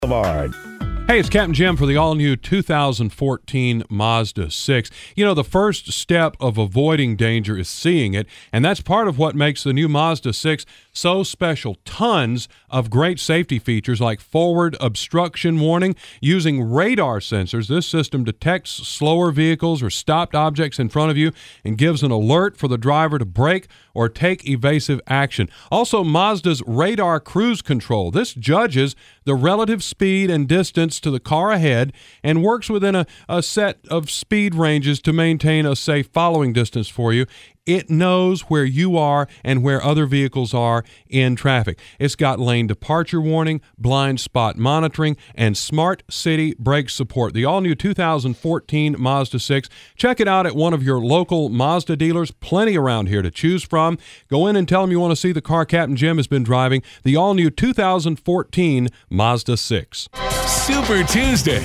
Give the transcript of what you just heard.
Boulevard. Hey, it's Captain Jim for the all-new 2014 Mazda 6. You know, the first step of avoiding danger is seeing it, and that's part of what makes the new Mazda 6 so special. Tons of great safety features like forward obstruction warning. Using radar sensors, this system detects slower vehicles or stopped objects in front of you and gives an alert for the driver to brake or take evasive action. Also, Mazda's radar cruise control. This judges the relative speed and distance to the car ahead and works within a set of speed ranges to maintain a safe following distance for you. It knows where you are and where other vehicles are in traffic. It's got lane departure warning, blind spot monitoring, and smart city brake support. The all-new 2014 Mazda 6. Check it out at one of your local Mazda dealers. Plenty around here to choose from. Go in and tell them you want to see the car Captain Jim has been driving. The all-new 2014 Mazda 6. Super Tuesday